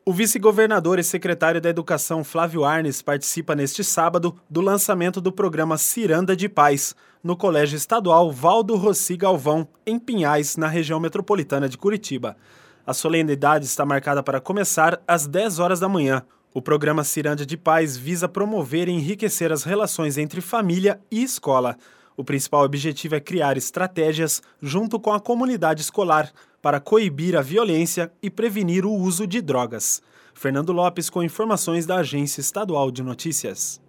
O vice-governador e secretário da Educação Flávio Arnes participa neste sábado do lançamento do programa Ciranda de Paz, no Colégio Estadual Valdo Rossi Galvão, em Pinhais, na região metropolitana de Curitiba. A solenidade está marcada para começar às 10 horas da manhã. O programa Ciranda de Paz visa promover e enriquecer as relações entre família e escola. O principal objetivo é criar estratégias junto com a comunidade escolar para coibir a violência e prevenir o uso de drogas. Fernando Lopes com informações da Agência Estadual de Notícias.